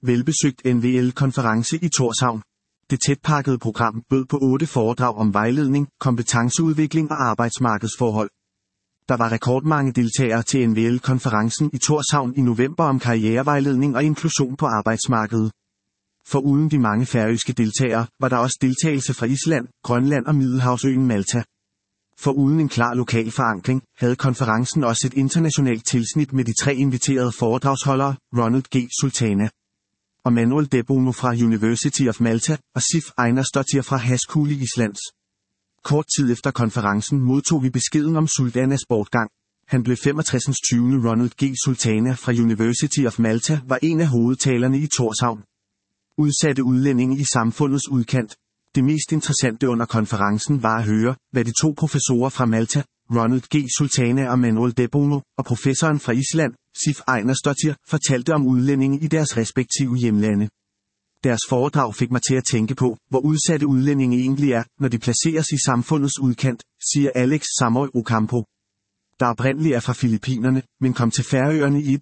Velbesøgt NVL-konference i Tórshavn. Det tætpakkede program bød på 8 foredrag om vejledning, kompetenceudvikling og arbejdsmarkedsforhold. Der var rekordmange deltagere til NVL-konferencen i Tórshavn i november om karrierevejledning og inklusion på arbejdsmarkedet. Foruden de mange færøske deltagere, var der også deltagelse fra Island, Grønland og Middelhavsøen Malta. Foruden en klar lokal forankring, havde konferencen også et internationalt tilsnit med de 3 inviterede foredragsholdere, Ronald G. Sultana og Manuel de Bono fra University of Malta og Sif Einarsdottir fra Háskóli Íslands. Kort tid efter konferencen modtog vi beskeden om Sultanas bortgang. Han blev 65. Ronald G. Sultana fra University of Malta var en af hovedtalerne i Tórshavn. Udsatte udlændinge i samfundets udkant. Det mest interessante under konferencen var at høre, hvad de 2 professorer fra Malta, Ronald G. Sultana og Manuel de Bono, og professoren fra Island, Sif Einarsdottir, fortalte om udlændinge i deres respektive hjemlande. Deres foredrag fik mig til at tænke på, hvor udsatte udlændinge egentlig er, når de placeres i samfundets udkant, siger Alex Samoy Ocampo, der oprindeligt er fra Filippinerne, men kom til Færøerne i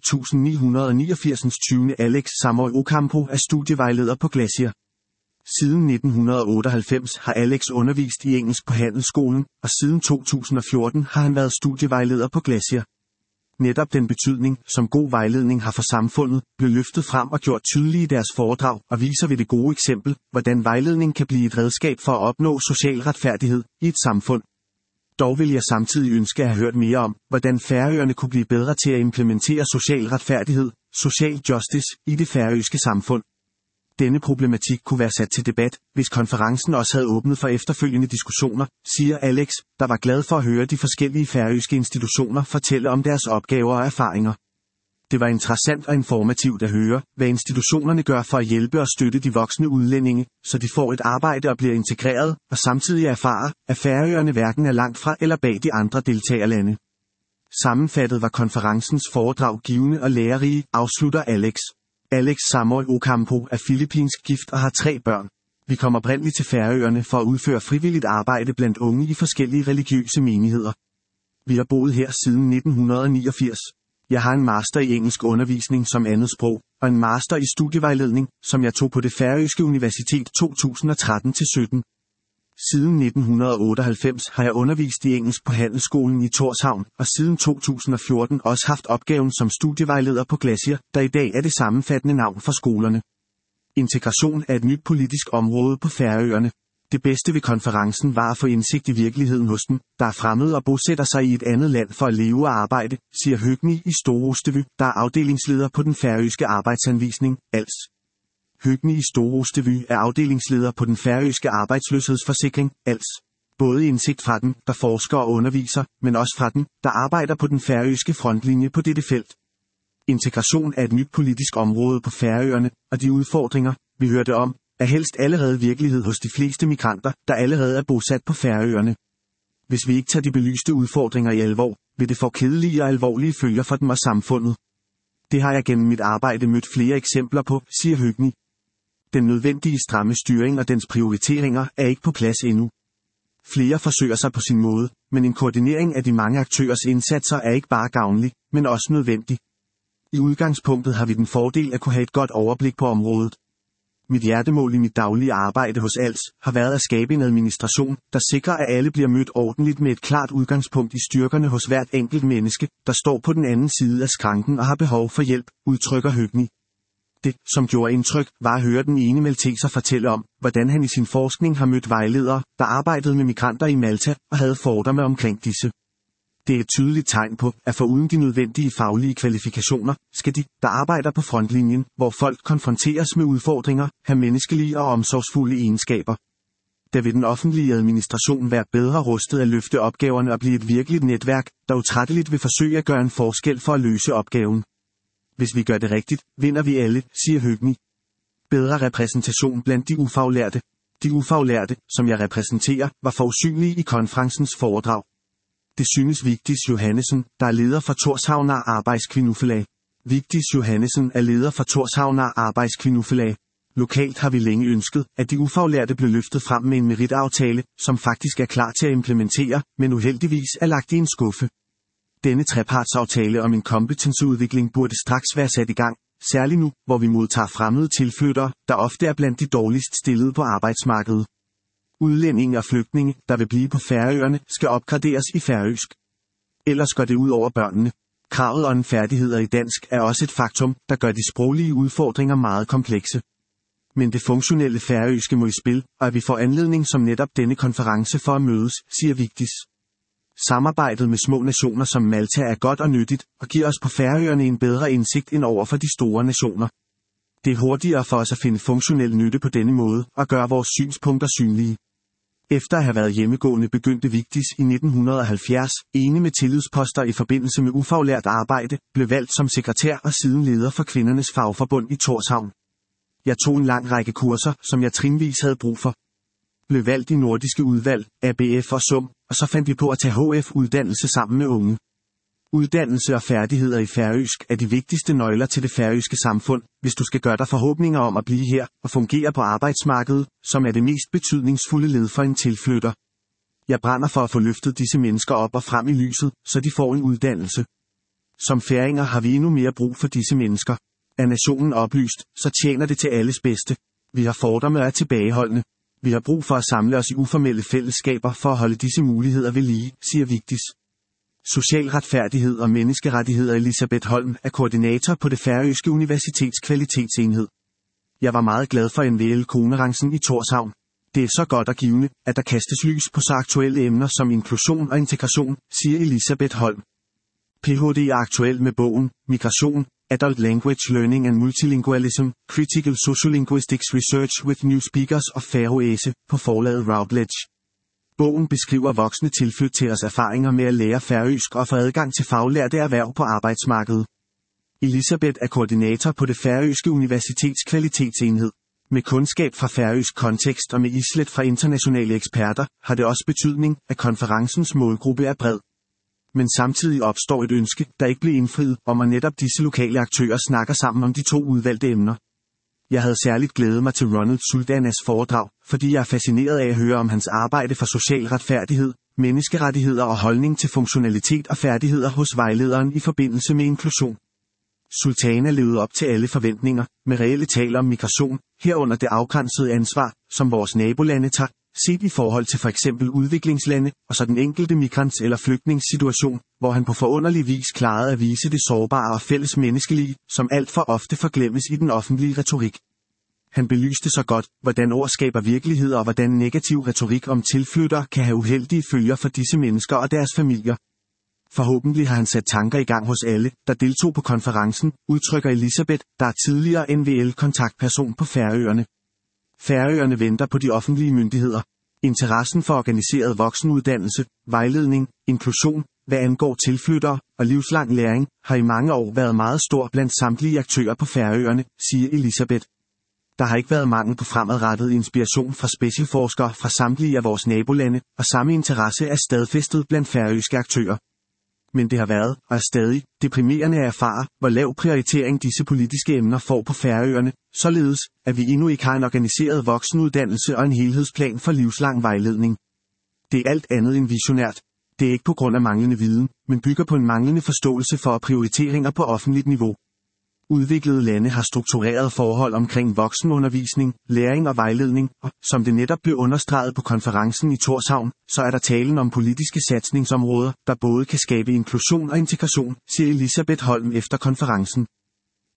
1989. Alex Samoy Ocampo er studievejleder på Glacier. Siden 1998 har Alex undervist i engelsk på Handelsskolen, og siden 2014 har han været studievejleder på Glacier. Netop den betydning, som god vejledning har for samfundet, blev løftet frem og gjort tydelig i deres foredrag, og viser ved det gode eksempel, hvordan vejledning kan blive et redskab for at opnå social retfærdighed i et samfund. Dog vil jeg samtidig ønske at have hørt mere om, hvordan Færøerne kunne blive bedre til at implementere social retfærdighed, social justice, i det færøske samfund. Denne problematik kunne være sat til debat, hvis konferencen også havde åbnet for efterfølgende diskussioner, siger Alex, der var glad for at høre de forskellige færøske institutioner fortælle om deres opgaver og erfaringer. Det var interessant og informativt at høre, hvad institutionerne gør for at hjælpe og støtte de voksne udlændinge, så de får et arbejde og bliver integreret, og samtidig erfarer, at Færøerne hverken er langt fra eller bag de andre deltagerlande. Sammenfattet var konferencens foredrag givende og lærerige, afslutter Alex. Alex Samoy Ocampo er filippinsk gift og har 3 børn. Vi kom oprindeligt til Færøerne for at udføre frivilligt arbejde blandt unge i forskellige religiøse menigheder. Vi har boet her siden 1989. Jeg har en master i engelsk undervisning som andet sprog, og en master i studievejledning, som jeg tog på det færøske universitet 2013-17. Siden 1998 har jeg undervist i engelsk på Handelsskolen i Tórshavn, og siden 2014 også haft opgaven som studievejleder på Glacier, der i dag er det sammenfattende navn for skolerne. Integration er et nyt politisk område på Færøerne. Det bedste ved konferencen var at få indsigt i virkeligheden hos dem, der er fremmede og bosætter sig i et andet land for at leve og arbejde, siger Høgni i Storostevy, der er afdelingsleder på den færøske arbejdsanvisning, ALS. Høgni i Storostevy er afdelingsleder på den færøske arbejdsløshedsforsikring, ALS. Både indsigt fra den, der forsker og underviser, men også fra den, der arbejder på den færøske frontlinje på dette felt. Integration er et nyt politisk område på Færøerne, og de udfordringer, vi hørte om, er helst allerede virkelighed hos de fleste migranter, der allerede er bosat på Færøerne. Hvis vi ikke tager de belyste udfordringer i alvor, vil det få kedelige og alvorlige følger for dem og samfundet. Det har jeg gennem mit arbejde mødt flere eksempler på, siger Høgni. Den nødvendige stramme styring og dens prioriteringer er ikke på plads endnu. Flere forsøger sig på sin måde, men en koordinering af de mange aktørers indsatser er ikke bare gavnlig, men også nødvendig. I udgangspunktet har vi den fordel at kunne have et godt overblik på området. Mit hjertemål i mit daglige arbejde hos ALS har været at skabe en administration, der sikrer, at alle bliver mødt ordentligt med et klart udgangspunkt i styrkerne hos hvert enkelt menneske, der står på den anden side af skranken og har behov for hjælp, udtrykker Høgni. Det, som gjorde indtryk, var at høre den ene malteser fortælle om, hvordan han i sin forskning har mødt vejledere, der arbejdede med migranter i Malta og havde fordomme omkring disse. Det er et tydeligt tegn på, at foruden de nødvendige faglige kvalifikationer, skal de, der arbejder på frontlinjen, hvor folk konfronteres med udfordringer, have menneskelige og omsorgsfulde egenskaber. Der vil den offentlige administration være bedre rustet at løfte opgaverne og blive et virkeligt netværk, der utrætteligt vil forsøge at gøre en forskel for at løse opgaven. Hvis vi gør det rigtigt, vinder vi alle, siger Høgni. Bedre repræsentation blandt de ufaglærte. De ufaglærte, som jeg repræsenterer, var forusynlige i konferencens foredrag. Det synes Vigdis Johannesen, der er leder for Tórshavnar Arbejdskvinnufelag. Vigdis Johannesen er leder for Tórshavnar Arbejdskvinnufelag. Lokalt har vi længe ønsket, at de ufaglærte blev løftet frem med en meritaftale, som faktisk er klar til at implementere, men uheldigvis er lagt i en skuffe. Denne trepartsaftale om en kompetenceudvikling burde straks være sat i gang, særligt nu, hvor vi modtager fremmede tilflyttere, der ofte er blandt de dårligst stillede på arbejdsmarkedet. Udlændinge og flygtninge, der vil blive på Færøerne, skal opgraderes i færøsk. Ellers går det ud over børnene. Kravet om færdigheder i dansk er også et faktum, der gør de sproglige udfordringer meget komplekse. Men det funktionelle færøske må i spil, og at vi får anledning som netop denne konference for at mødes, siger Vigdis. Samarbejdet med små nationer som Malta er godt og nyttigt, og giver os på Færøerne en bedre indsigt end over for de store nationer. Det er hurtigere for os at finde funktionel nytte på denne måde, og gøre vores synspunkter synlige. Efter at have været hjemmegående begyndte Vigdis i 1970, ene med tillidsposter i forbindelse med ufaglært arbejde, blev valgt som sekretær og siden leder for kvindernes fagforbund i Tórshavn. Jeg tog en lang række kurser, som jeg trinvis havde brug for. Blev valgt i nordiske udvalg, ABF og SUM, og så fandt vi på at tage HF-uddannelse sammen med unge. Uddannelse og færdigheder i færøsk er de vigtigste nøgler til det færøske samfund, hvis du skal gøre dig forhåbninger om at blive her og fungere på arbejdsmarkedet, som er det mest betydningsfulde led for en tilflytter. Jeg brænder for at få løftet disse mennesker op og frem i lyset, så de får en uddannelse. Som færinger har vi endnu mere brug for disse mennesker. Er nationen oplyst, så tjener det til alles bedste. Vi har fordomme og er tilbageholdende. Vi har brug for at samle os i uformelle fællesskaber for at holde disse muligheder ved lige, siger Vigdis. Social retfærdighed og menneskerettigheder. Elisabeth Holm er koordinator på det Færøske Universitets kvalitetsenhed. Jeg var meget glad for NVL-konferencen i Tórshavn. Det er så godt og givende, at der kastes lys på så aktuelle emner som inklusion og integration, siger Elisabeth Holm. Ph.D. er aktuel med bogen Migration, Adult Language Learning and Multilingualism, Critical Sociolinguistics Research with New Speakers og Færøese på forlaget Routledge. Bogen beskriver voksne tilflytteres erfaringer med at lære færøsk og få adgang til faglærte erhverv på arbejdsmarkedet. Elisabeth er koordinator på det Færøske Universitets kvalitetsenhed. Med kundskab fra færøsk kontekst og med islet fra internationale eksperter, har det også betydning, at konferencens målgruppe er bred. Men samtidig opstår et ønske, der ikke blev indfriet, om at netop disse lokale aktører snakker sammen om de to udvalgte emner. Jeg havde særligt glædet mig til Ronald Suldanas foredrag, fordi jeg er fascineret af at høre om hans arbejde for social retfærdighed, menneskerettigheder og holdning til funktionalitet og færdigheder hos vejlederen i forbindelse med inklusion. Sultana levede op til alle forventninger, med reelle taler om migration, herunder det afgrænsede ansvar, som vores nabolande tager, set i forhold til for eksempel udviklingslande, og så den enkelte migrants- eller flygtningssituation, hvor han på forunderlig vis klarede at vise det sårbare og fælles menneskelige, som alt for ofte forglemmes i den offentlige retorik. Han belyste så godt, hvordan ord skaber virkelighed og hvordan negativ retorik om tilflyttere kan have uheldige følger for disse mennesker og deres familier. Forhåbentlig har han sat tanker i gang hos alle, der deltog på konferencen, udtrykker Elisabeth, der er tidligere NVL-kontaktperson på Færøerne. Færøerne venter på de offentlige myndigheder. Interessen for organiseret voksenuddannelse, vejledning, inklusion, hvad angår tilflyttere og livslang læring, har i mange år været meget stor blandt samtlige aktører på Færøerne, siger Elisabeth. Der har ikke været mangel på fremadrettet inspiration fra specialforskere fra samtlige af vores nabolande, og samme interesse er stadfæstet blandt færøske aktører. Men det har været, og er stadig, deprimerende at erfare, hvor lav prioritering disse politiske emner får på Færøerne, således, at vi endnu ikke har en organiseret voksenuddannelse og en helhedsplan for livslang vejledning. Det er alt andet end visionært. Det er ikke på grund af manglende viden, men bygger på en manglende forståelse for prioriteringer på offentligt niveau. Udviklede lande har struktureret forhold omkring voksenundervisning, læring og vejledning, og, som det netop blev understreget på konferencen i Tórshavn, så er der talen om politiske satsningsområder, der både kan skabe inklusion og integration, siger Elisabeth Holm efter konferencen.